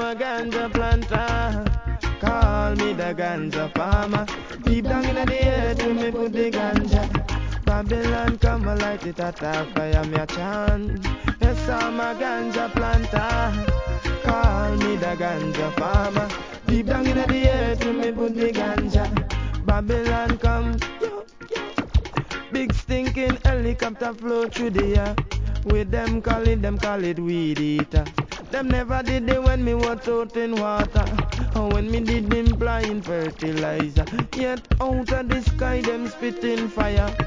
a ganja planter. Call me the ganja farmer. Deep down in the earth when me put the ganja. Babylon come and light it at a fire, me a chant. Yes, I'm a ganja planter. Call me the ganja farmer. Deep down in the earth when me put the ganja. Babylon come. Big stinking helicopter flow through the air. With them call it weed eater. Them never did it when me was out in water, or when me did them applying fertilizer. Yet out of the sky them spitting fire.